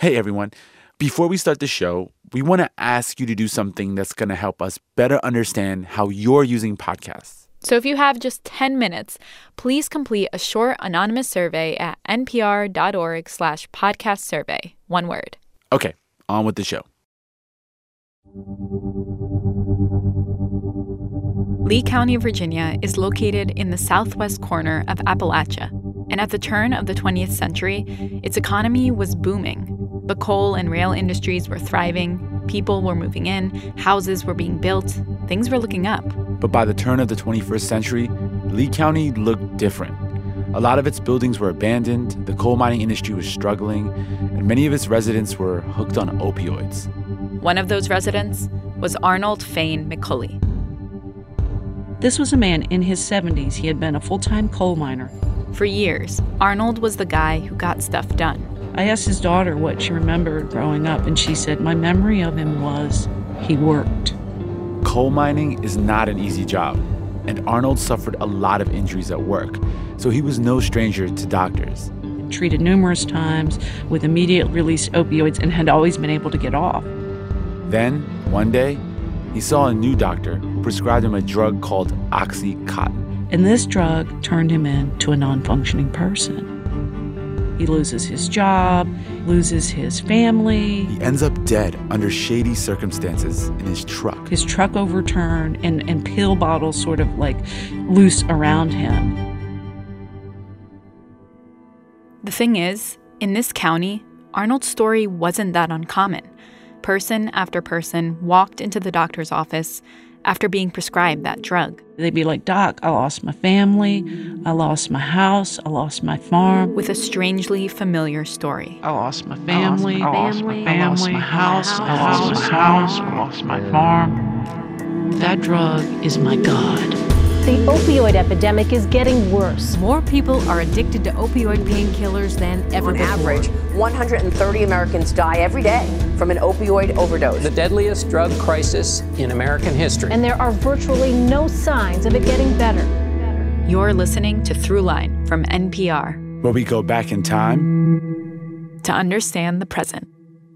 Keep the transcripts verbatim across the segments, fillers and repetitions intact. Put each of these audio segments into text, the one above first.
Hey, everyone. Before we start the show, we want to ask you to do something that's going to help us better understand how you're using podcasts. So if you have just ten minutes, please complete a short anonymous survey at npr.org slash podcast survey. One word. Okay, on with the show. Lee County, Virginia is located in the southwest corner of Appalachia. And at the turn of the twentieth century, its economy was booming. The coal and rail industries were thriving, people were moving in, houses were being built, things were looking up. But by the turn of the twenty-first century, Lee County looked different. A lot of its buildings were abandoned, the coal mining industry was struggling, and many of its residents were hooked on opioids. One of those residents was Arnold Fane McCulley. This was a man in his seventies. He had been a full-time coal miner. For years, Arnold was the guy who got stuff done. I asked his daughter what she remembered growing up, and she said, my memory of him was he worked. Coal mining is not an easy job, and Arnold suffered a lot of injuries at work, so he was no stranger to doctors. Treated numerous times with immediate-release opioids and had always been able to get off. Then, one day, he saw a new doctor who prescribed him a drug called OxyContin. And this drug turned him into a non-functioning person. He loses his job, loses his family. He ends up dead under shady circumstances in his truck. His truck overturned and, and pill bottles sort of like loose around him. The thing is, in this county, Arnold's story wasn't that uncommon. Person after person walked into the doctor's office after being prescribed that drug. They'd be like, Doc, I lost my family, I lost my house, I lost my farm. With a strangely familiar story. I lost my family, I lost my family, I lost my house, I lost my house, I lost my farm. That drug is my God. The opioid epidemic is getting worse. More people are addicted to opioid painkillers than ever On before. average, one hundred thirty Americans die every day from an opioid overdose. The deadliest drug crisis in American history. And there are virtually no signs of it getting better. You're listening to Throughline from N P R, where we go back in time to understand the present.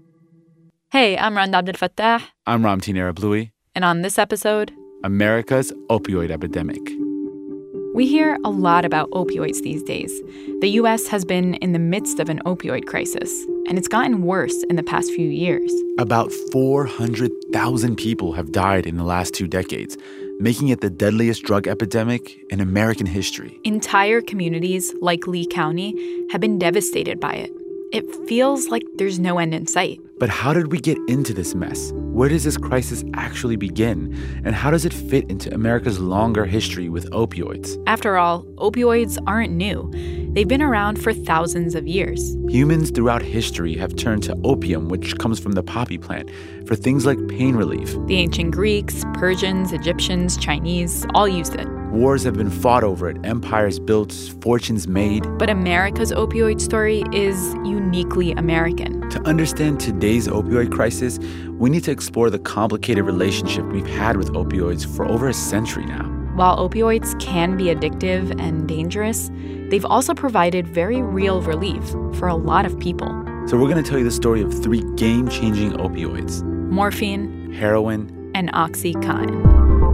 Hey, I'm Rand Abdel Fattah. I'm Ramtin Arablouei. And on this episode, America's opioid epidemic. We hear a lot about opioids these days. The U S has been in the midst of an opioid crisis, and it's gotten worse in the past few years. About four hundred thousand people have died in the last two decades, making it the deadliest drug epidemic in American history. Entire communities, like Lee County, have been devastated by it. It feels like there's no end in sight. But how did we get into this mess? Where does this crisis actually begin? And how does it fit into America's longer history with opioids? After all, opioids aren't new. They've been around for thousands of years. Humans throughout history have turned to opium, which comes from the poppy plant, for things like pain relief. The ancient Greeks, Persians, Egyptians, Chinese all used it. Wars have been fought over it, empires built, fortunes made. But America's opioid story is uniquely American. To understand today's opioid crisis, we need to explore the complicated relationship we've had with opioids for over a century now. While opioids can be addictive and dangerous, they've also provided very real relief for a lot of people. So we're going to tell you the story of three game-changing opioids: morphine, heroin, and OxyContin.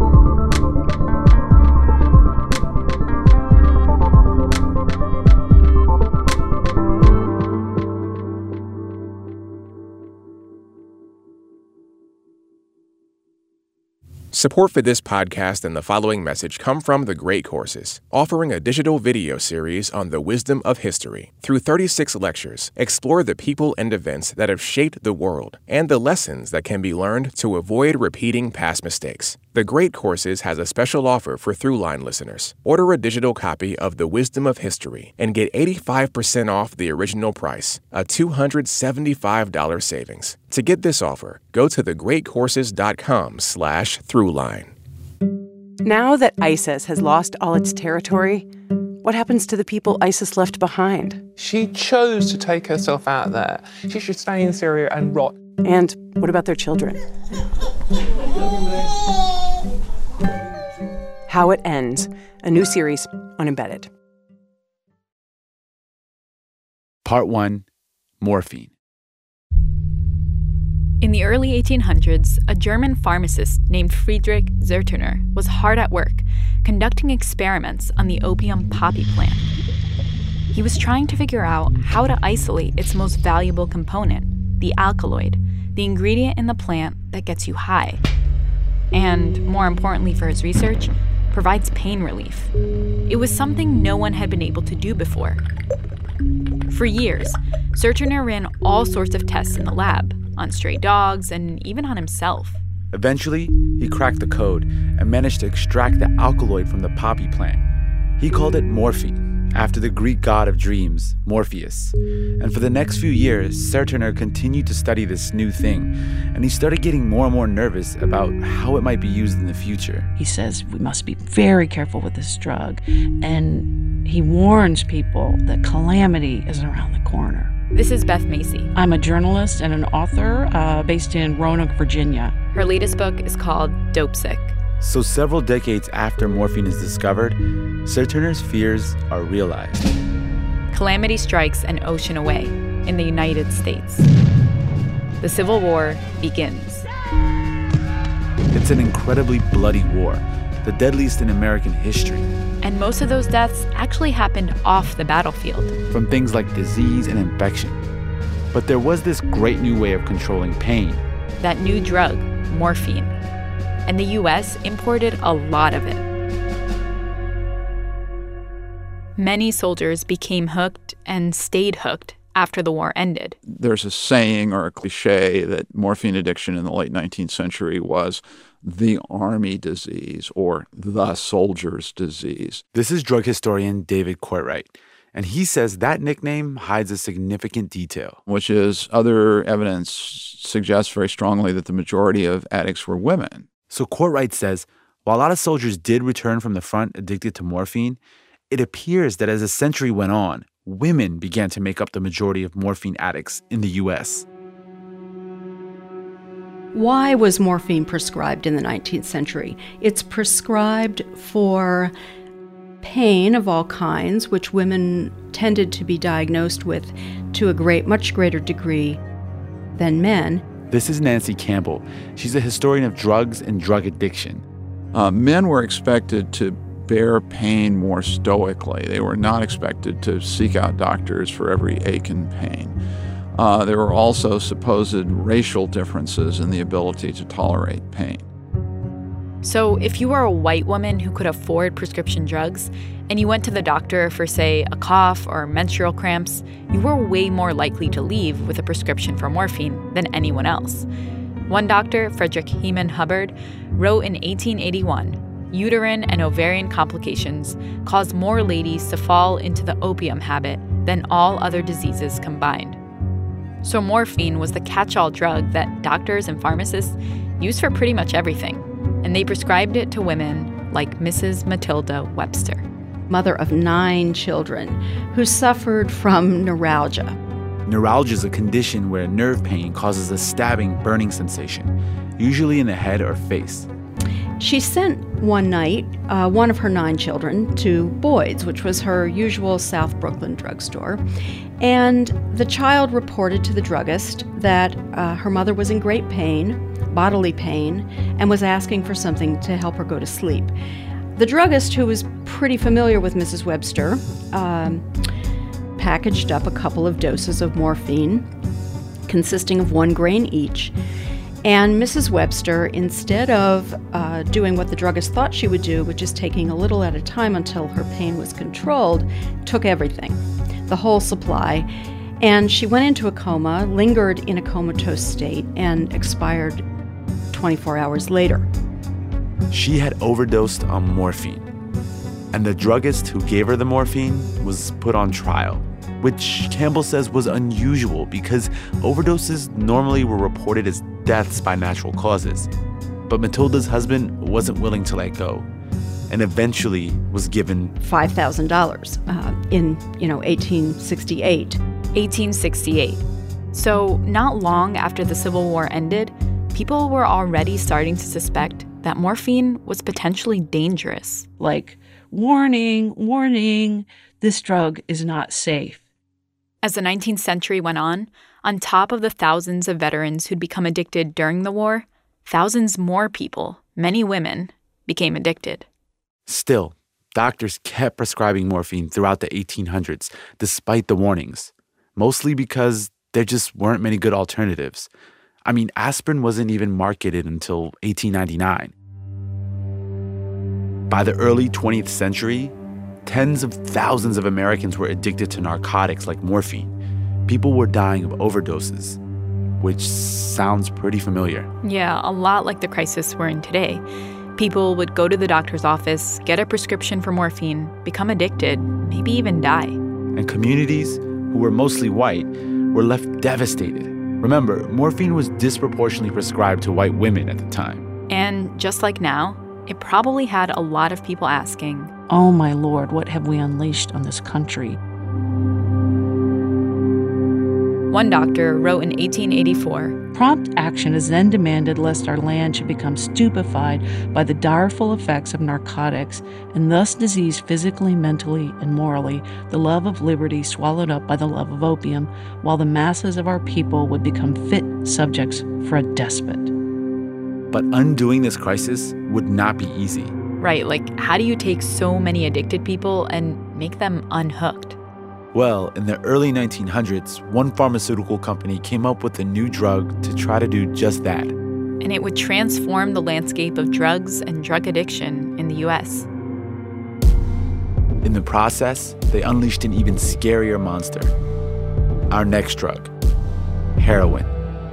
Support for this podcast and the following message come from The Great Courses, offering a digital video series on the wisdom of history. Through thirty-six lectures, explore the people and events that have shaped the world and the lessons that can be learned to avoid repeating past mistakes. The Great Courses has a special offer for Throughline listeners. Order a digital copy of The Wisdom of History and get eighty-five percent off the original price, a two hundred seventy-five dollars savings. To get this offer, go to thegreatcourses.com slash Throughline. Now that ISIS has lost all its territory, what happens to the people ISIS left behind? She chose to take herself out there. She should stay in Syria and rot. And what about their children? How It Ends, a new series on Embedded. Part one, morphine. the early eighteen hundreds, a German pharmacist named Friedrich Zertner was hard at work, conducting experiments on the opium poppy plant. He was trying to figure out how to isolate its most valuable component, the alkaloid, the ingredient in the plant that gets you high. And, more importantly for his research, provides pain relief. It was something no one had been able to do before. For years, Zertner ran all sorts of tests in the lab, on stray dogs and even on himself. Eventually, he cracked the code and managed to extract the alkaloid from the poppy plant. He called it morphine, after the Greek god of dreams, Morpheus. And for the next few years, Zertner continued to study this new thing, and he started getting more and more nervous about how it might be used in the future. He says we must be very careful with this drug, and he warns people that calamity is around the corner. This is Beth Macy. I'm a journalist and an author uh, based in Roanoke, Virginia. Her latest book is called Dopesick. So several decades after morphine is discovered, Zertner's fears are realized. Calamity strikes an ocean away in the United States. The Civil War begins. It's an incredibly bloody war, the deadliest in American history. And most of those deaths actually happened off the battlefield. From things like disease and infection. But there was this great new way of controlling pain. That new drug, morphine. And the U S imported a lot of it. Many soldiers became hooked and stayed hooked after the war ended. There's a saying or a cliche that morphine addiction in the late nineteenth century was the army disease or the soldier's disease. This is drug historian David Courtwright, and he says that nickname hides a significant detail. Which is other evidence suggests very strongly that the majority of addicts were women. So Courtwright says, while a lot of soldiers did return from the front addicted to morphine, it appears that as the century went on, women began to make up the majority of morphine addicts in the U S. Why was morphine prescribed in the nineteenth century? It's prescribed for pain of all kinds, which women tended to be diagnosed with to a great, much greater degree than men. This is Nancy Campbell. She's a historian of drugs and drug addiction. Uh, men were expected to bear pain more stoically. They were not expected to seek out doctors for every ache and pain. Uh, there were also supposed racial differences in the ability to tolerate pain. So if you were a white woman who could afford prescription drugs and you went to the doctor for, say, a cough or menstrual cramps, you were way more likely to leave with a prescription for morphine than anyone else. One doctor, Frederick Heman Hubbard, wrote in eighteen eighty-one, uterine and ovarian complications cause more ladies to fall into the opium habit than all other diseases combined. So morphine was the catch-all drug that doctors and pharmacists used for pretty much everything, and they prescribed it to women like Missus Matilda Webster. Mother of nine children who suffered from neuralgia. Neuralgia is a condition where nerve pain causes a stabbing, burning sensation, usually in the head or face. She sent one night uh, one of her nine children to Boyd's, which was her usual South Brooklyn drugstore. And the child reported to the druggist that uh, her mother was in great pain, bodily pain, and was asking for something to help her go to sleep. The druggist, who was pretty familiar with Missus Webster, um, packaged up a couple of doses of morphine consisting of one grain each. And Missus Webster, instead of uh, doing what the druggist thought she would do, which is taking a little at a time until her pain was controlled, took everything, the whole supply. And she went into a coma, lingered in a comatose state, and expired twenty-four hours later. She had overdosed on morphine. And the druggist who gave her the morphine was put on trial, which Campbell says was unusual because overdoses normally were reported as deaths by natural causes. But Matilda's husband wasn't willing to let go and eventually was given five thousand dollars uh, in, you know, eighteen sixty-eight. eighteen sixty-eight. So not long after the Civil War ended, people were already starting to suspect that morphine was potentially dangerous. Like, warning, warning, this drug is not safe. As the nineteenth century went on, On top of the thousands of veterans who'd become addicted during the war, thousands more people, many women, became addicted. Still, doctors kept prescribing morphine throughout the eighteen hundreds, despite the warnings, mostly because there just weren't many good alternatives. I mean, aspirin wasn't even marketed until eighteen ninety-nine. By the early twentieth century, tens of thousands of Americans were addicted to narcotics like morphine. People were dying of overdoses, which sounds pretty familiar. Yeah, a lot like the crisis we're in today. People would go to the doctor's office, get a prescription for morphine, become addicted, maybe even die. And communities, who were mostly white, were left devastated. Remember, morphine was disproportionately prescribed to white women at the time. And just like now, it probably had a lot of people asking, "Oh my Lord, what have we unleashed on this country?" One doctor wrote in eighteen eighty-four, "Prompt action is then demanded lest our land should become stupefied by the direful effects of narcotics and thus disease physically, mentally, and morally, the love of liberty swallowed up by the love of opium, while the masses of our people would become fit subjects for a despot." But undoing this crisis would not be easy. Right, like how do you take so many addicted people and make them unhooked? Well, in the early nineteen hundreds, one pharmaceutical company came up with a new drug to try to do just that. And it would transform the landscape of drugs and drug addiction in the U S. In the process, they unleashed an even scarier monster. Our next drug, heroin.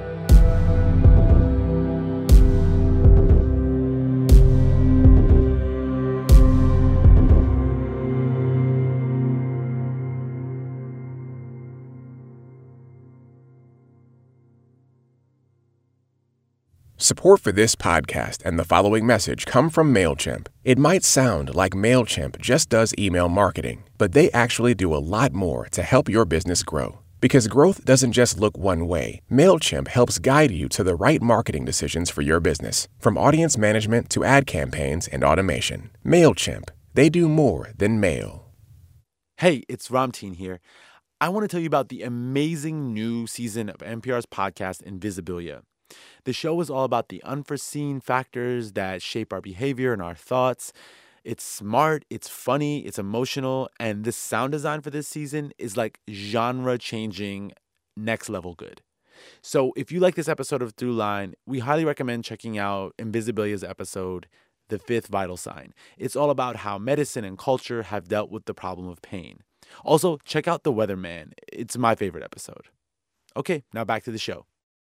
Support for this podcast and the following message come from MailChimp. It might sound like MailChimp just does email marketing, but they actually do a lot more to help your business grow. Because growth doesn't just look one way, MailChimp helps guide you to the right marketing decisions for your business, from audience management to ad campaigns and automation. MailChimp, they do more than mail. Hey, it's Ramteen here. I want to tell you about the amazing new season of N P R's podcast, Invisibilia. The show is all about the unforeseen factors that shape our behavior and our thoughts. It's smart, it's funny, it's emotional, and the sound design for this season is like genre-changing, next-level good. So if you like this episode of Throughline, we highly recommend checking out Invisibilia's episode, The Fifth Vital Sign. It's all about how medicine and culture have dealt with the problem of pain. Also, check out The Weatherman. It's my favorite episode. Okay, now back to the show.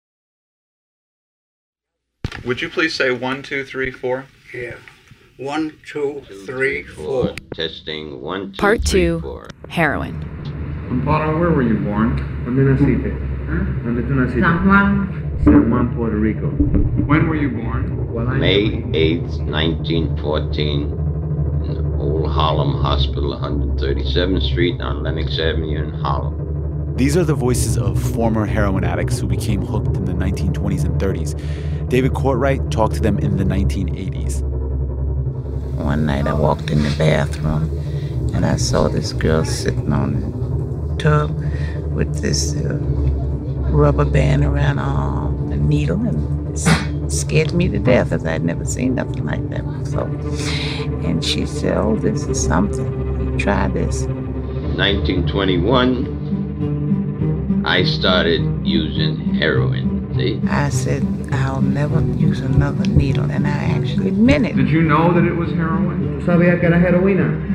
Would you please say one, two, three, four? Yeah. One, two, three, four. Testing one, two, Part three, two, four. heroin. Amparo, where were you born? ¿Dónde naciste? Huh? ¿Dónde tú naciste? San Juan. San Juan, Puerto Rico. When were you born? May eighth, nineteen fourteen, in the Old Harlem Hospital, one thirty-seventh Street on Lenox Avenue in Harlem. These are the voices of former heroin addicts who became hooked in the nineteen twenties and thirties. David Courtwright talked to them in the nineteen eighties. One night I walked in the bathroom and I saw this girl sitting on the tub with this uh, rubber band around her arm, a needle, and it scared me to death as I'd never seen nothing like that before. And she said, "Oh, this is something. You try this." nineteen twenty-one, I started using heroin. See? I said, "I'll never use another needle," and I actually meant it. Did you know that it was heroin? ¿Sabía que era heroína?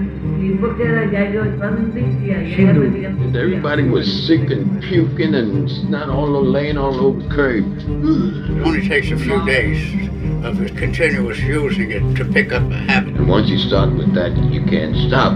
Everybody was sick and puking and not all laying all over the curb. It only takes a few days of continuous using it to pick up a habit. And once you start with that, you can't stop.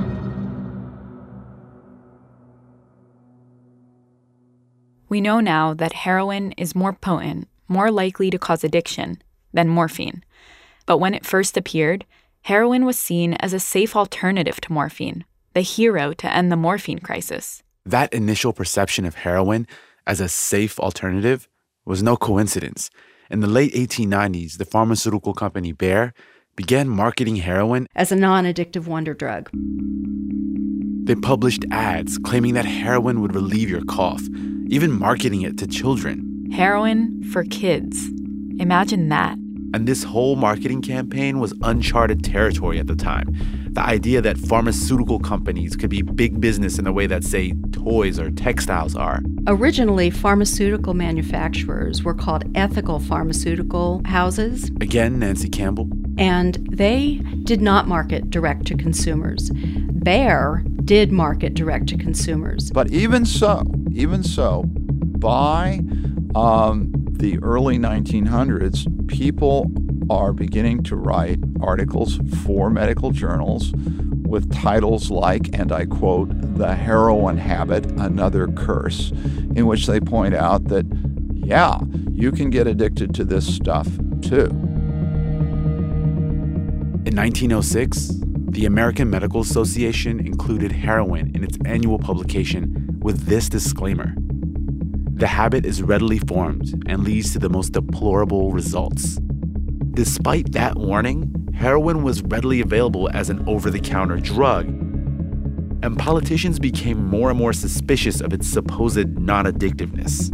We know now that heroin is more potent, more likely to cause addiction than morphine. But when it first appeared, heroin was seen as a safe alternative to morphine, the hero to end the morphine crisis. That initial perception of heroin as a safe alternative was no coincidence. In the late eighteen nineties, the pharmaceutical company Bayer began marketing heroin as a non-addictive wonder drug. They published ads claiming that heroin would relieve your cough. even marketing it to children. Heroin for kids. Imagine that. And this whole marketing campaign was uncharted territory at the time. The idea that pharmaceutical companies could be big business in the way that, say, toys or textiles are. Originally, pharmaceutical manufacturers were called ethical pharmaceutical houses. Again, Nancy Campbell. And they did not market direct to consumers. Bayer did market direct to consumers. But even so, even so, by um, the early nineteen hundreds, people are beginning to write articles for medical journals with titles like, and I quote, "The Heroin Habit, Another Curse," in which they point out that, yeah, you can get addicted to this stuff too. In nineteen oh six, the American Medical Association included heroin in its annual publication with this disclaimer: the habit is readily formed and leads to the most deplorable results. Despite that warning, heroin was readily available as an over-the-counter drug, and politicians became more and more suspicious of its supposed non-addictiveness.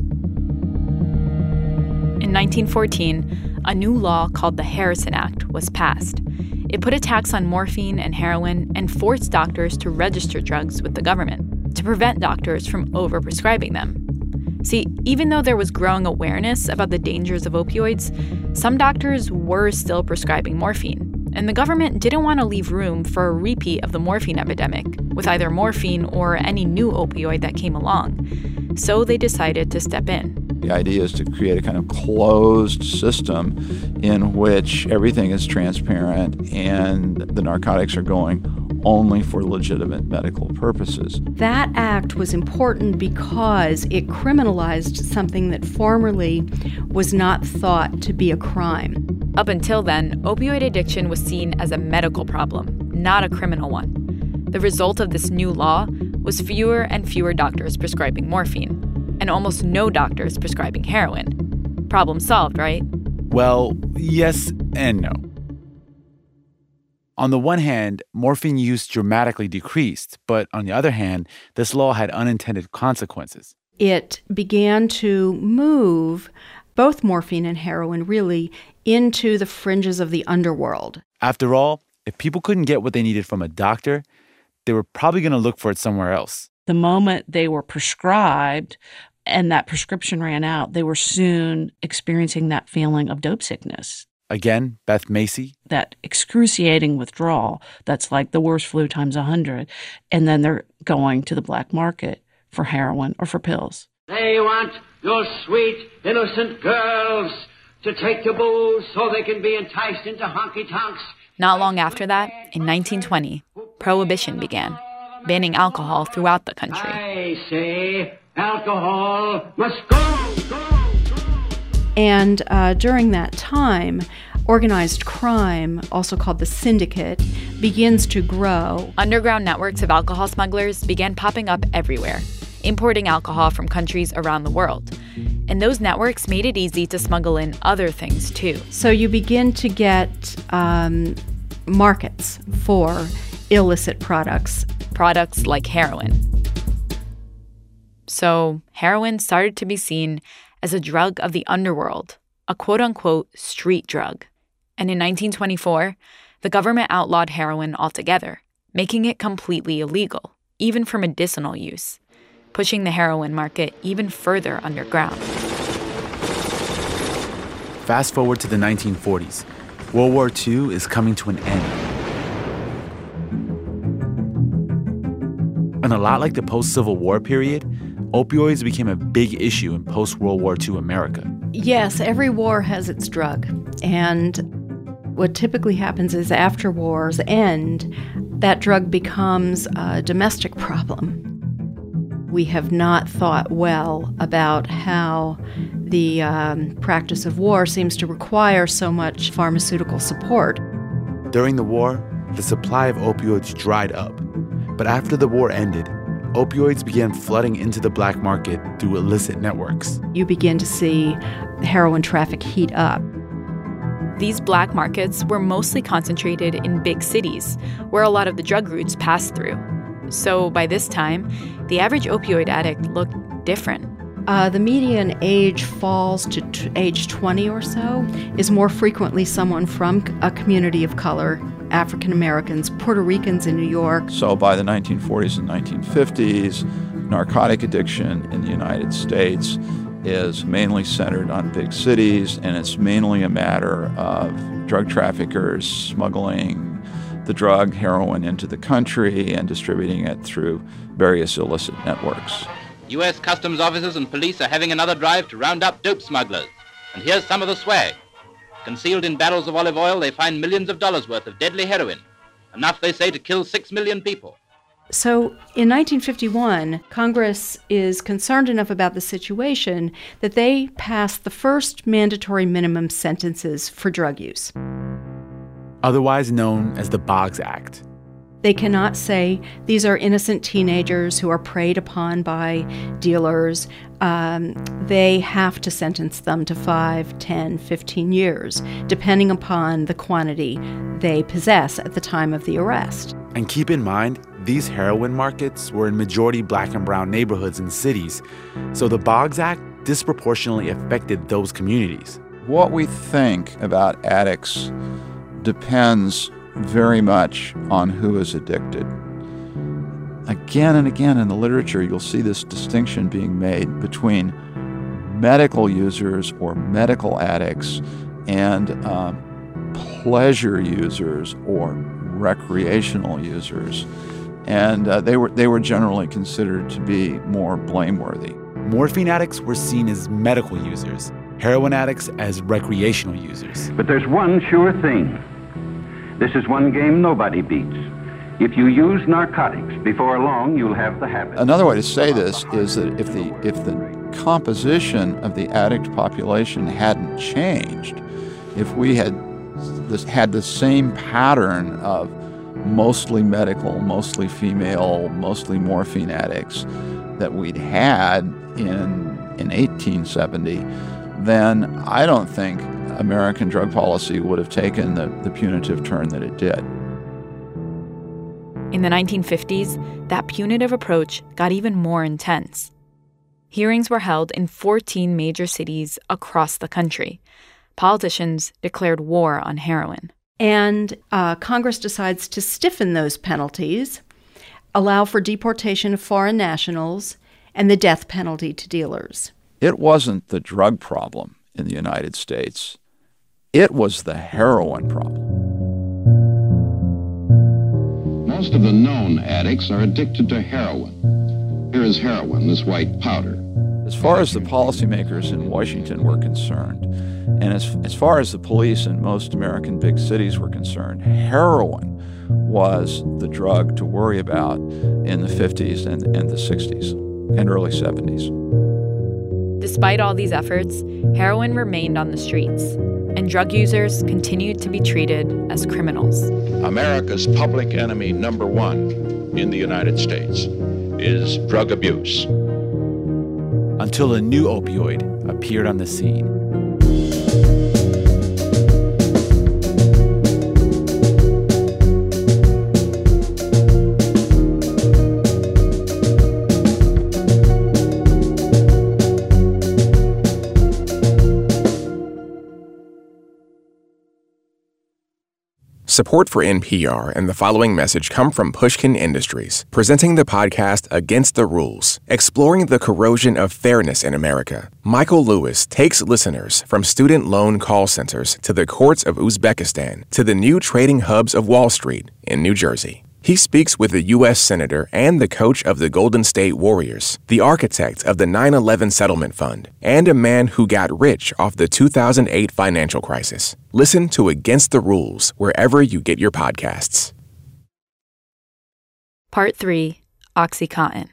In nineteen fourteen, a new law called the Harrison Act was passed. It put a tax on morphine and heroin and forced doctors to register drugs with the government to prevent doctors from overprescribing them. See, even though there was growing awareness about the dangers of opioids, some doctors were still prescribing morphine, and the government didn't want to leave room for a repeat of the morphine epidemic with either morphine or any new opioid that came along. So they decided to step in. The idea is to create a kind of closed system in which everything is transparent and the narcotics are going only for legitimate medical purposes. That act was important because it criminalized something that formerly was not thought to be a crime. Up until then, opioid addiction was seen as a medical problem, not a criminal one. The result of this new law was fewer and fewer doctors prescribing morphine, and almost no doctors prescribing heroin. Problem solved, right? Well, yes and no. On the one hand, morphine use dramatically decreased, but on the other hand, this law had unintended consequences. It began to move both morphine and heroin really into the fringes of the underworld. After all, if people couldn't get what they needed from a doctor, they were probably going to look for it somewhere else. The moment they were prescribed and that prescription ran out, they were soon experiencing that feeling of dope sickness. Again, Beth Macy. That excruciating withdrawal that's like the worst flu times a hundred. And then they're going to the black market for heroin or for pills. They want your sweet, innocent girls to take the booze so they can be enticed into honky-tonks. Not long after that, in nineteen twenty, Prohibition began, banning alcohol throughout the country. I say alcohol must go, go. And uh, during that time, organized crime, also called the syndicate, begins to grow. Underground networks of alcohol smugglers began popping up everywhere, importing alcohol from countries around the world. And those networks made it easy to smuggle in other things, too. So you begin to get um, markets for illicit products. Products like heroin. So heroin started to be seen as a drug of the underworld, a quote-unquote street drug. And in nineteen twenty-four, the government outlawed heroin altogether, making it completely illegal, even for medicinal use, pushing the heroin market even further underground. Fast forward to the nineteen forties. World War Two is coming to an end. And a lot like the post-Civil War period, opioids became a big issue in post-World War Two America. Yes, every war has its drug. And what typically happens is after wars end, that drug becomes a domestic problem. We have not thought well about how the um, practice of war seems to require so much pharmaceutical support. During the war, the supply of opioids dried up. But after the war ended, opioids began flooding into the black market through illicit networks. You begin to see heroin traffic heat up. These black markets were mostly concentrated in big cities, where a lot of the drug routes passed through. So by this time, the average opioid addict looked different. Uh, the median age falls to t- age twenty or so, is more frequently someone from a community of color, African Americans, Puerto Ricans in New York. So by the nineteen forties and nineteen fifties, narcotic addiction in the United States is mainly centered on big cities, and it's mainly a matter of drug traffickers smuggling the drug, heroin, into the country and distributing it through various illicit networks. U S Customs officers and police are having another drive to round up dope smugglers. And here's some of the swag. Concealed in barrels of olive oil, they find millions of dollars worth of deadly heroin. Enough, they say, to kill six million people. So in nineteen fifty-one, Congress is concerned enough about the situation that they passed the first mandatory minimum sentences for drug use. Otherwise known as the Boggs Act. They cannot say these are innocent teenagers who are preyed upon by dealers. Um, they have to sentence them to five, ten, fifteen years, depending upon the quantity they possess at the time of the arrest. And keep in mind, these heroin markets were in majority black and brown neighborhoods and cities, so the Boggs Act disproportionately affected those communities. What we think about addicts depends very much on who is addicted. Again and again in the literature, you'll see this distinction being made between medical users or medical addicts and um, pleasure users or recreational users. And uh, they were they were generally considered to be more blameworthy. Morphine addicts were seen as medical users, heroin addicts as recreational users. But there's one sure thing. This is one game nobody beats. If you use narcotics, before long you'll have the habit. Another way to say this is that if the if the composition of the addict population hadn't changed, if we had this had the same pattern of mostly medical, mostly female, mostly morphine addicts that we'd had in in eighteen seventy, then I don't think American drug policy would have taken the, the punitive turn that it did. In the nineteen fifties, that punitive approach got even more intense. Hearings were held in fourteen major cities across the country. Politicians declared war on heroin. And uh, Congress decides to stiffen those penalties, allow for deportation of foreign nationals, and the death penalty to dealers. It wasn't the drug problem in the United States. It was the heroin problem. Most of the known addicts are addicted to heroin. Here is heroin, this white powder. As far as the policymakers in Washington were concerned, and as, as far as the police in most American big cities were concerned, heroin was the drug to worry about in the fifties and, and the sixties and early seventies. Despite all these efforts, heroin remained on the streets, and drug users continued to be treated as criminals. America's public enemy number one in the United States is drug abuse. Until a new opioid appeared on the scene. Support for N P R and the following message come from Pushkin Industries, presenting the podcast Against the Rules, exploring the corrosion of fairness in America. Michael Lewis takes listeners from student loan call centers to the courts of Uzbekistan to the new trading hubs of Wall Street in New Jersey. He speaks with a U S senator and the coach of the Golden State Warriors, the architect of the nine eleven Settlement Fund, and a man who got rich off the two thousand eight financial crisis. Listen to Against the Rules wherever you get your podcasts. Part three, OxyContin.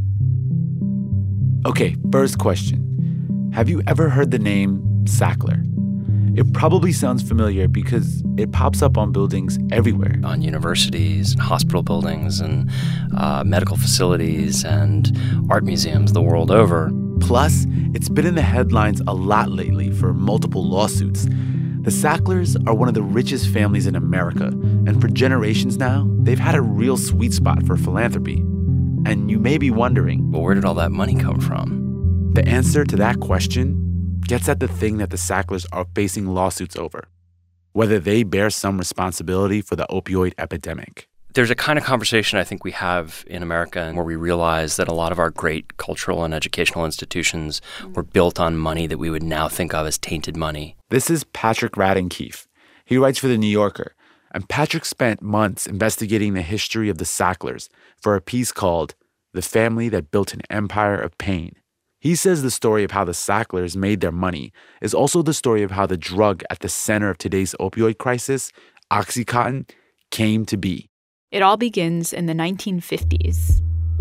Okay, first question. Have you ever heard the name Sackler? It probably sounds familiar because it pops up on buildings everywhere. On universities, and hospital buildings, and uh, medical facilities, and art museums the world over. Plus, it's been in the headlines a lot lately for multiple lawsuits. The Sacklers are one of the richest families in America, and for generations now, they've had a real sweet spot for philanthropy. And you may be wondering, well, where did all that money come from? The answer to that question gets at the thing that the Sacklers are facing lawsuits over, whether they bear some responsibility for the opioid epidemic. There's a kind of conversation I think we have in America where we realize that a lot of our great cultural and educational institutions were built on money that we would now think of as tainted money. This is Patrick Radden Keefe. He writes for The New Yorker, and Patrick spent months investigating the history of the Sacklers for a piece called The Family That Built an Empire of Pain. He says the story of how the Sacklers made their money is also the story of how the drug at the center of today's opioid crisis, OxyContin, came to be. It all begins in the nineteen fifties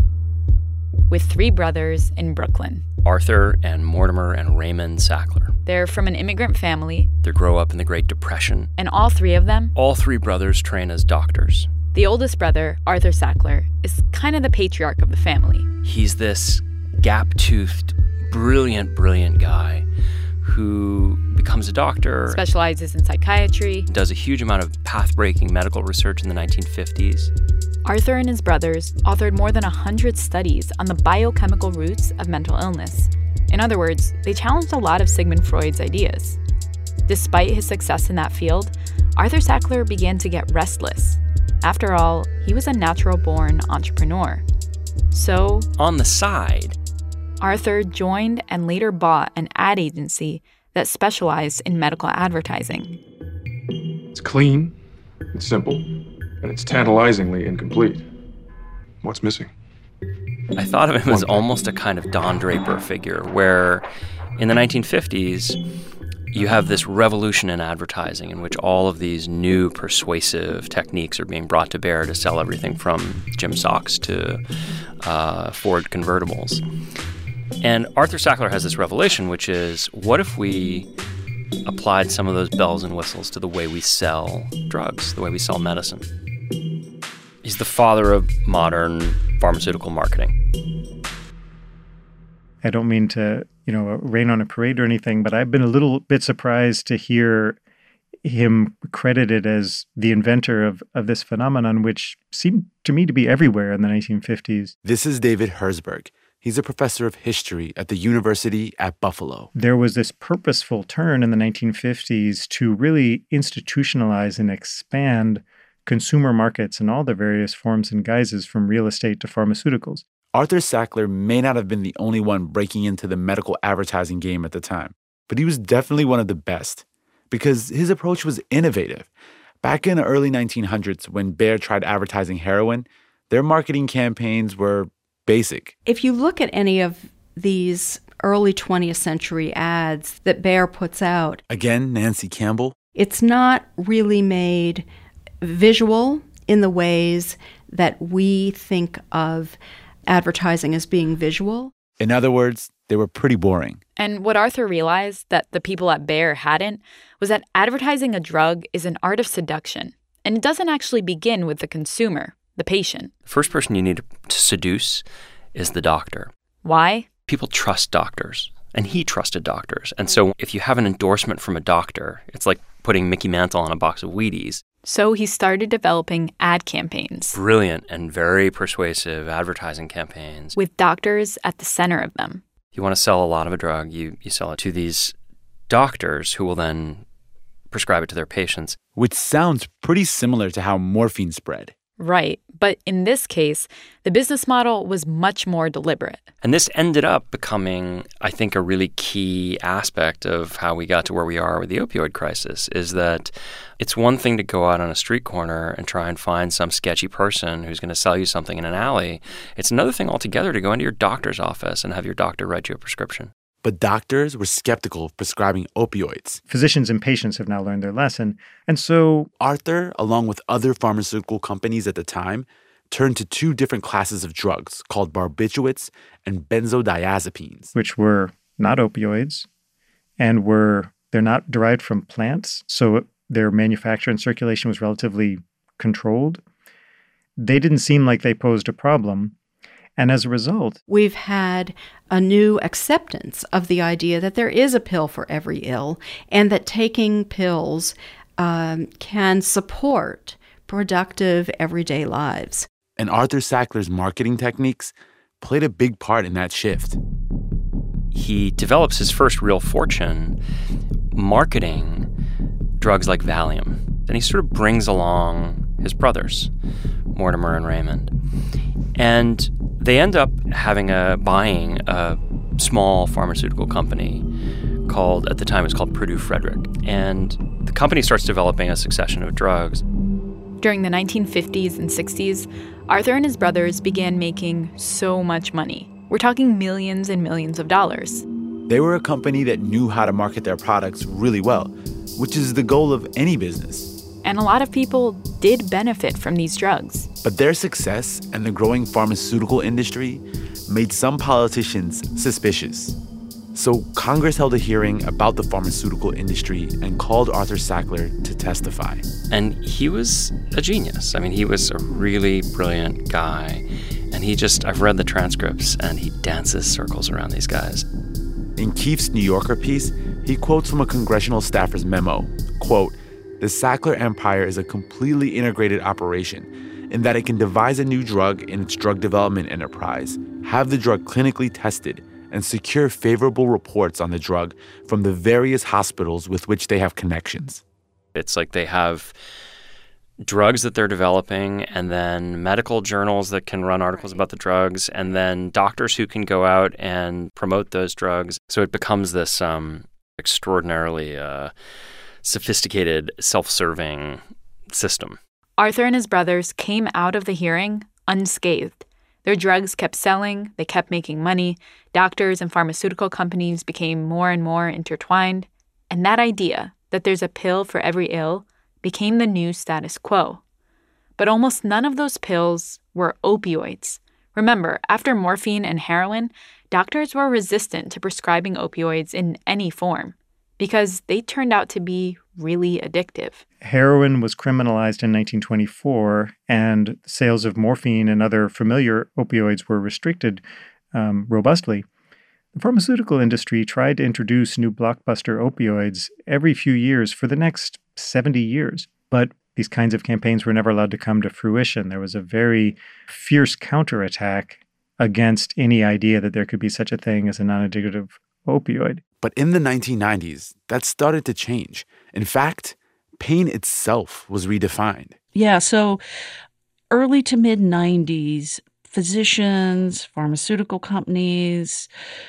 with three brothers in Brooklyn. Arthur and Mortimer and Raymond Sackler. They're from an immigrant family. They grow up in the Great Depression. And all three of them? All three brothers train as doctors. The oldest brother, Arthur Sackler, is kind of the patriarch of the family. He's this gap-toothed, brilliant, brilliant guy who becomes a doctor. Specializes in psychiatry. Does a huge amount of path-breaking medical research in the nineteen fifties. Arthur and his brothers authored more than one hundred studies on the biochemical roots of mental illness. In other words, they challenged a lot of Sigmund Freud's ideas. Despite his success in that field, Arthur Sackler began to get restless. After all, he was a natural-born entrepreneur. So, on the side, Arthur joined and later bought an ad agency that specialized in medical advertising. It's clean, it's simple, and it's tantalizingly incomplete. What's missing? I thought of him as almost a kind of Don Draper figure, where in the nineteen fifties, you have this revolution in advertising in which all of these new persuasive techniques are being brought to bear to sell everything from gym socks to uh, Ford convertibles. And Arthur Sackler has this revelation, which is, what if we applied some of those bells and whistles to the way we sell drugs, the way we sell medicine? He's the father of modern pharmaceutical marketing. I don't mean to, you know, rain on a parade or anything, but I've been a little bit surprised to hear him credited as the inventor of, of this phenomenon, which seemed to me to be everywhere in the nineteen fifties. This is David Herzberg. He's a professor of history at the University at Buffalo. There was this purposeful turn in the nineteen fifties to really institutionalize and expand consumer markets in all their various forms and guises, from real estate to pharmaceuticals. Arthur Sackler may not have been the only one breaking into the medical advertising game at the time, but he was definitely one of the best because his approach was innovative. Back in the early nineteen hundreds, when Bayer tried advertising heroin, their marketing campaigns were basic. If you look at any of these early twentieth century ads that Bayer puts out, again, Nancy Campbell, it's not really made visual in the ways that we think of advertising as being visual. In other words, they were pretty boring. And what Arthur realized that the people at Bayer hadn't was that advertising a drug is an art of seduction, and it doesn't actually begin with the consumer, the patient. The first person you need to seduce is the doctor. Why? People trust doctors, and he trusted doctors. And so if you have an endorsement from a doctor, it's like putting Mickey Mantle on a box of Wheaties. So he started developing ad campaigns. Brilliant and very persuasive advertising campaigns. With doctors at the center of them. You want to sell a lot of a drug, you, you sell it to these doctors who will then prescribe it to their patients. Which sounds pretty similar to how morphine spread. Right. But in this case, the business model was much more deliberate. And this ended up becoming, I think, a really key aspect of how we got to where we are with the opioid crisis, is that it's one thing to go out on a street corner and try and find some sketchy person who's going to sell you something in an alley. It's another thing altogether to go into your doctor's office and have your doctor write you a prescription. But doctors were skeptical of prescribing opioids. Physicians and patients have now learned their lesson. And so Arthur, along with other pharmaceutical companies at the time, turned to two different classes of drugs called barbiturates and benzodiazepines. Which were not opioids and were, they're not derived from plants, so their manufacture and circulation was relatively controlled. They didn't seem like they posed a problem. And as a result, we've had a new acceptance of the idea that there is a pill for every ill and that taking pills um, can support productive everyday lives. And Arthur Sackler's marketing techniques played a big part in that shift. he develops his first real fortune marketing drugs like Valium. And he sort of brings along his brothers, Mortimer and Raymond. And they end up having a buying a small pharmaceutical company called, at the time it was called Purdue Frederick. And the company starts developing a succession of drugs. During the nineteen fifties and sixties, Arthur and his brothers began making so much money. We're talking millions and millions of dollars. They were a company that knew how to market their products really well, which is the goal of any business. And a lot of people did benefit from these drugs. But their success and the growing pharmaceutical industry made some politicians suspicious. So Congress held a hearing about the pharmaceutical industry and called Arthur Sackler to testify. And he was a genius. I mean, he was a really brilliant guy. And he just, I've read the transcripts, and he dances circles around these guys. In Keefe's New Yorker piece, he quotes from a congressional staffer's memo, quote, "The Sackler empire is a completely integrated operation in that it can devise a new drug in its drug development enterprise, have the drug clinically tested, and secure favorable reports on the drug from the various hospitals with which they have connections." It's like they have drugs that they're developing, and then medical journals that can run articles about the drugs, and then doctors who can go out and promote those drugs. So it becomes this um, extraordinarily uh, sophisticated, self-serving system. Arthur and his brothers came out of the hearing unscathed. Their drugs kept selling, they kept making money, doctors and pharmaceutical companies became more and more intertwined, and that idea that there's a pill for every ill became the new status quo. But almost none of those pills were opioids. Remember, after morphine and heroin, doctors were resistant to prescribing opioids in any form because they turned out to be really addictive. Heroin was criminalized in nineteen twenty-four, and sales of morphine and other familiar opioids were restricted um, robustly. The pharmaceutical industry tried to introduce new blockbuster opioids every few years for the next seventy years, but these kinds of campaigns were never allowed to come to fruition. There was a very fierce counterattack against any idea that there could be such a thing as a non-addictive opioid. But in the nineteen nineties, that started to change. In fact, pain itself was redefined. Yeah, so early to mid-nineties, physicians, pharmaceutical companies,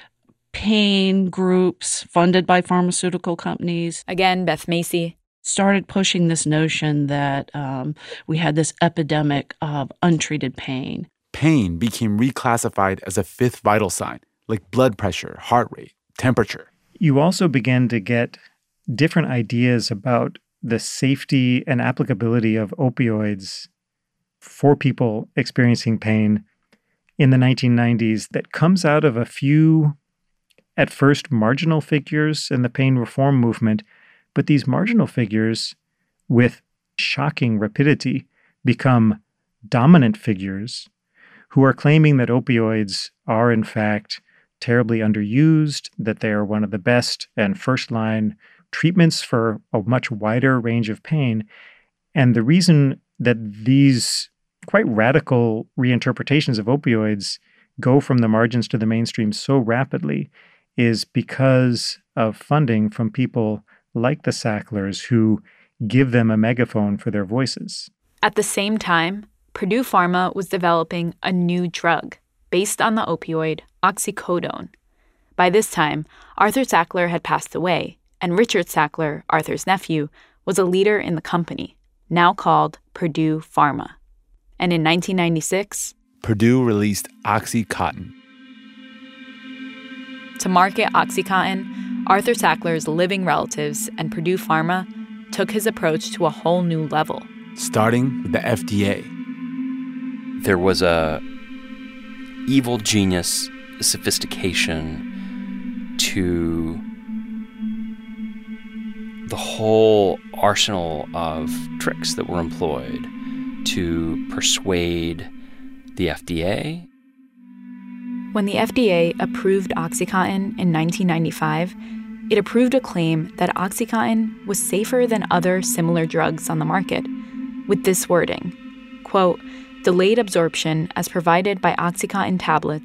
pain groups funded by pharmaceutical companies. Again, Beth Macy. Started pushing this notion that um, we had this epidemic of untreated pain. Pain became reclassified as a fifth vital sign, like blood pressure, heart rate, temperature. You also began to get different ideas about the safety and applicability of opioids for people experiencing pain in the nineteen nineties that comes out of a few, at first, marginal figures in the pain reform movement. But these marginal figures, with shocking rapidity, become dominant figures who are claiming that opioids are, in fact, terribly underused, that they are one of the best and first-line treatments for a much wider range of pain. And the reason that these quite radical reinterpretations of opioids go from the margins to the mainstream so rapidly is because of funding from people like the Sacklers, who give them a megaphone for their voices. At the same time, Purdue Pharma was developing a new drug based on the opioid oxycodone. By this time, Arthur Sackler had passed away, and Richard Sackler, Arthur's nephew, was a leader in the company, now called Purdue Pharma. And in nineteen ninety-six, Purdue released OxyContin. To market OxyContin, Arthur Sackler's living relatives and Purdue Pharma took his approach to a whole new level. Starting with the F D A. There was a evil genius sophistication to the whole arsenal of tricks that were employed to persuade the F D A. When the F D A approved OxyContin in nineteen ninety-five, it approved a claim that OxyContin was safer than other similar drugs on the market, with this wording, quote, "Delayed absorption as provided by OxyContin tablets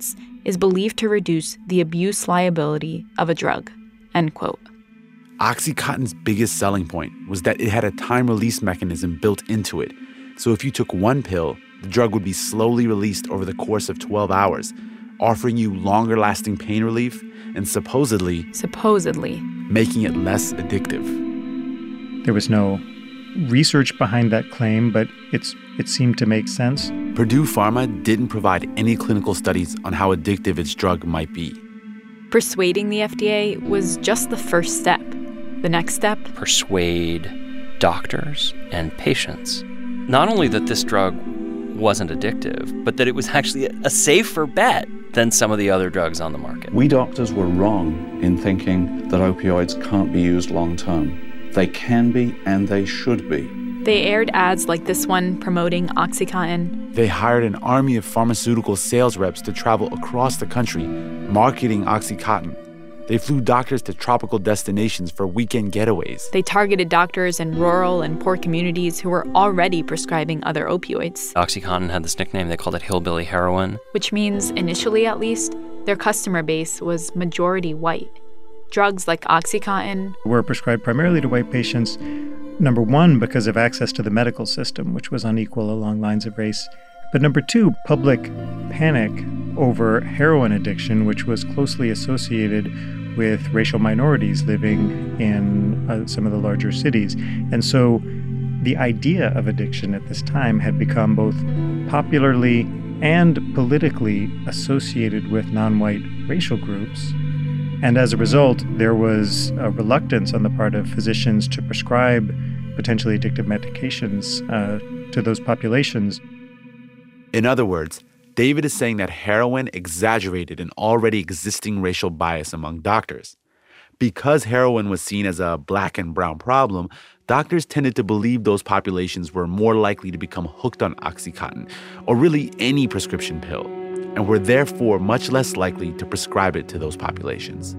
is believed to reduce the abuse liability of a drug, end quote. OxyContin's biggest selling point was that it had a time-release mechanism built into it. So if you took one pill, the drug would be slowly released over the course of twelve hours, offering you longer-lasting pain relief and supposedly... Supposedly. Making it less addictive. There was no research behind that claim, but it's it seemed to make sense. Purdue Pharma didn't provide any clinical studies on how addictive its drug might be. Persuading the F D A was just the first step. The next step? Persuade doctors and patients. Not only that this drug wasn't addictive, but that it was actually a safer bet than some of the other drugs on the market. We doctors were wrong in thinking that opioids can't be used long term. They can be, and they should be. They aired ads like this one promoting OxyContin. They hired an army of pharmaceutical sales reps to travel across the country marketing OxyContin. They flew doctors to tropical destinations for weekend getaways. They targeted doctors in rural and poor communities who were already prescribing other opioids. OxyContin had this nickname, they called it hillbilly heroin. Which means, initially at least, their customer base was majority white. Drugs like OxyContin were prescribed primarily to white patients, number one, because of access to the medical system, which was unequal along lines of race. But number two, public panic over heroin addiction, which was closely associated with racial minorities living in uh, some of the larger cities. And so the idea of addiction at this time had become both popularly and politically associated with non-white racial groups. And as a result, there was a reluctance on the part of physicians to prescribe potentially addictive medications uh, to those populations. In other words, David is saying that heroin exaggerated an already existing racial bias among doctors. Because heroin was seen as a black and brown problem, doctors tended to believe those populations were more likely to become hooked on OxyContin, or really any prescription pill, and were therefore much less likely to prescribe it to those populations.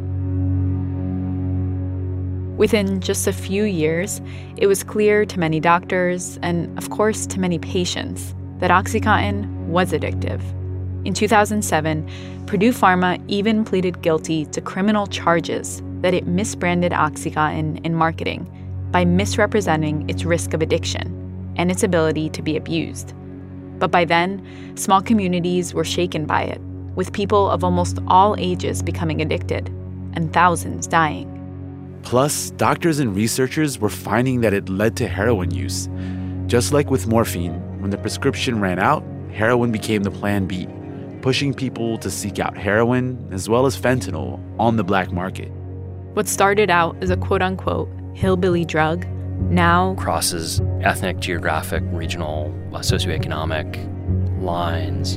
Within just a few years, it was clear to many doctors, and of course to many patients, that OxyContin was addictive. In two thousand seven, Purdue Pharma even pleaded guilty to criminal charges that it misbranded OxyContin in marketing by misrepresenting its risk of addiction and its ability to be abused. But by then, small communities were shaken by it, with people of almost all ages becoming addicted and thousands dying. Plus, doctors and researchers were finding that it led to heroin use. Just like with morphine, when the prescription ran out, heroin became the plan B, pushing people to seek out heroin as well as fentanyl on the black market. What started out as a quote-unquote hillbilly drug now crosses ethnic, geographic, regional, uh, socioeconomic lines.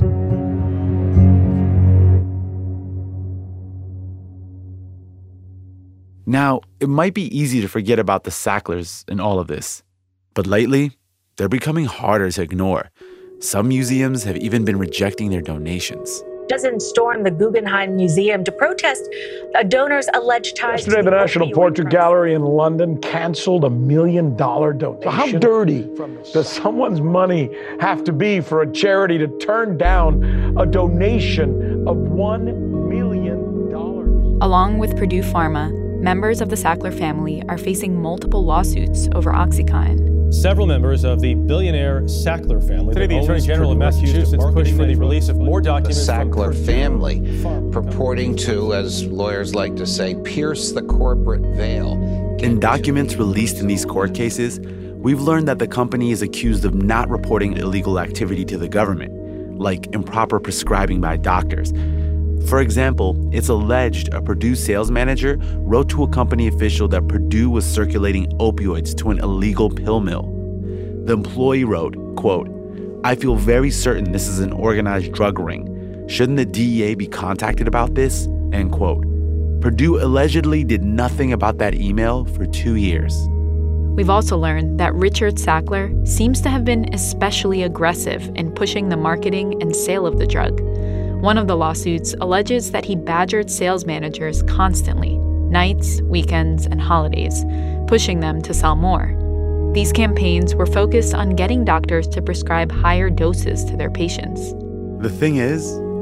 Now, it might be easy to forget about the Sacklers in all of this, but lately, they're becoming harder to ignore. Some museums have even been rejecting their donations. Doesn't storm the Guggenheim Museum to protest a donor's alleged ties. Yesterday, the, the National Portrait Gallery in London canceled a million dollar donation. How dirty does someone's money have to be for a charity to turn down a donation of one million dollars? Along with Purdue Pharma, members of the Sackler family are facing multiple lawsuits over OxyContin. Several members of the billionaire Sackler family. Today, the Attorney General of Massachusetts pushed for the release of more documents. The Sackler family purporting to, as lawyers like to say, pierce the corporate veil. In documents released in these court cases, we've learned that the company is accused of not reporting illegal activity to the government, like improper prescribing by doctors. For example, it's alleged a Purdue sales manager wrote to a company official that Purdue was circulating opioids to an illegal pill mill. The employee wrote, quote, "I feel very certain this is an organized drug ring. Shouldn't the D E A be contacted about this?" End quote. Purdue allegedly did nothing about that email for two years. We've also learned that Richard Sackler seems to have been especially aggressive in pushing the marketing and sale of the drug. One of the lawsuits alleges that he badgered sales managers constantly, nights, weekends, and holidays, pushing them to sell more. These campaigns were focused on getting doctors to prescribe higher doses to their patients. The thing is,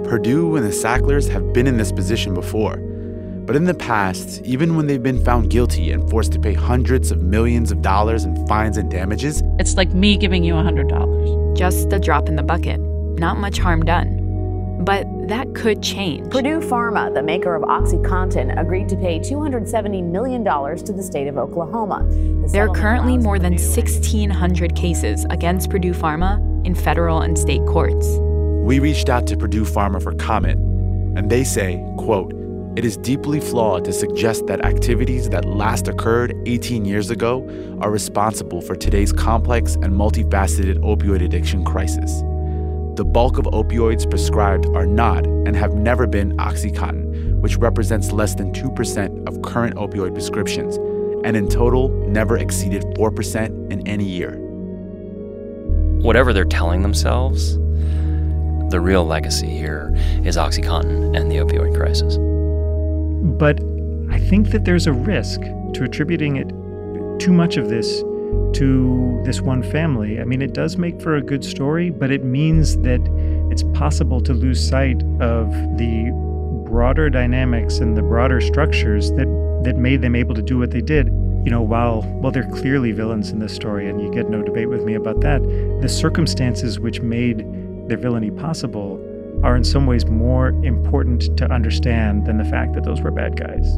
Purdue and the Sacklers have been in this position before. But in the past, even when they've been found guilty and forced to pay hundreds of millions of dollars in fines and damages, it's like me giving you one hundred dollars. Just a drop in the bucket. Not much harm done. But that could change. Purdue Pharma, the maker of OxyContin, agreed to pay two hundred seventy million dollars to the state of Oklahoma. The there are currently more than sixteen hundred cases against Purdue Pharma in federal and state courts. We reached out to Purdue Pharma for comment, and they say, quote, "It is deeply flawed to suggest that activities that last occurred eighteen years ago are responsible for today's complex and multifaceted opioid addiction crisis. The bulk of opioids prescribed are not and have never been OxyContin, which represents less than two percent of current opioid prescriptions, and in total never exceeded four percent in any year." Whatever they're telling themselves, the real legacy here is OxyContin and the opioid crisis. But I think that there's a risk to attributing it, too much of this, to this one family. I mean, it does make for a good story, but it means that it's possible to lose sight of the broader dynamics and the broader structures that, that made them able to do what they did. You know, while, while they're clearly villains in this story, and you get no debate with me about that, the circumstances which made their villainy possible are in some ways more important to understand than the fact that those were bad guys.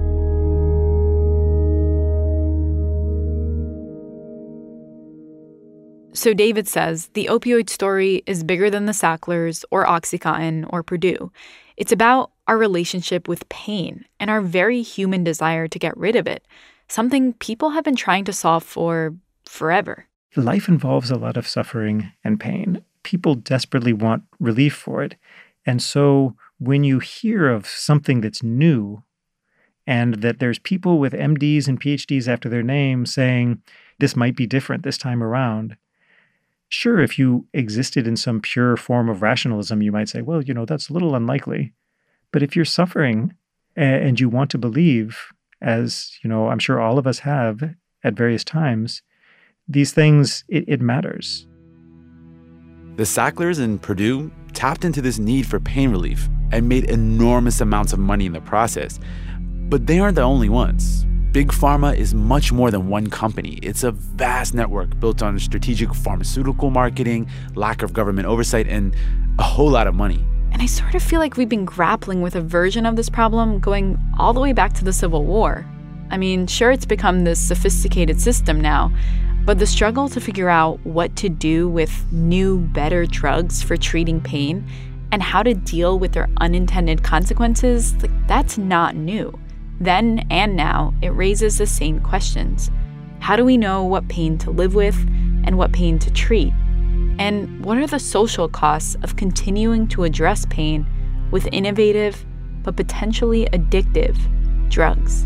So David says the opioid story is bigger than the Sacklers or OxyContin or Purdue. It's about our relationship with pain and our very human desire to get rid of it, something people have been trying to solve for forever. Life involves a lot of suffering and pain. People desperately want relief for it. And so when you hear of something that's new and that there's people with M Ds and P H Ds after their name saying this might be different this time around, sure, if you existed in some pure form of rationalism, you might say, well, you know, that's a little unlikely. But if you're suffering and you want to believe, as, you know, I'm sure all of us have at various times, these things, it, it matters. The Sacklers and Purdue tapped into this need for pain relief and made enormous amounts of money in the process. But they aren't the only ones. Big Pharma is much more than one company. It's a vast network built on strategic pharmaceutical marketing, lack of government oversight, and a whole lot of money. And I sort of feel like we've been grappling with a version of this problem going all the way back to the Civil War. I mean, sure, it's become this sophisticated system now, but the struggle to figure out what to do with new, better drugs for treating pain and how to deal with their unintended consequences, like, that's not new. Then and now, it raises the same questions. How do we know what pain to live with and what pain to treat? And what are the social costs of continuing to address pain with innovative but potentially addictive drugs?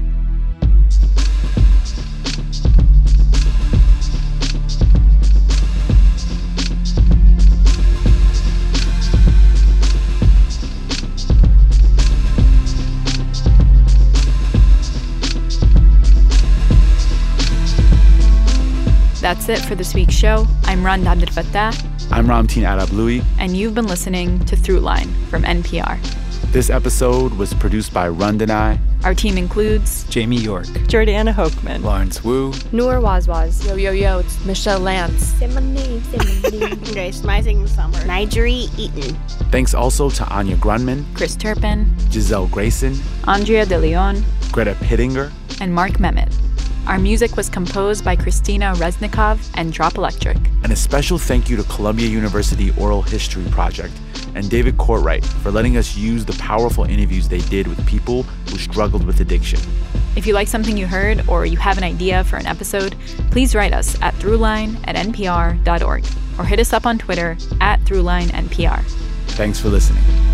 That's it for this week's show. I'm Rand Abdelfatah. I'm Ramtin Arablouei. And you've been listening to Throughline from N P R. This episode was produced by Rund and I. Our team includes Jamie York, Jordana Hochman, Lawrence Wu, Noor Wazwaz, Yo Yo Yo, it's Michelle Lance, Simone, Simone, Grace Mising Summer, Nigeri Eaton. Thanks also to Anya Grunman, Chris Turpin, Giselle Grayson, Andrea De Leon, Greta Pittinger, and Mark Memmott. Our music was composed by Christina Reznikov and Drop Electric. And a special thank you to Columbia University Oral History Project and David Courtwright for letting us use the powerful interviews they did with people who struggled with addiction. If you like something you heard or you have an idea for an episode, please write us at throughline at n p r dot org or hit us up on Twitter at throughlinenpr. Thanks for listening.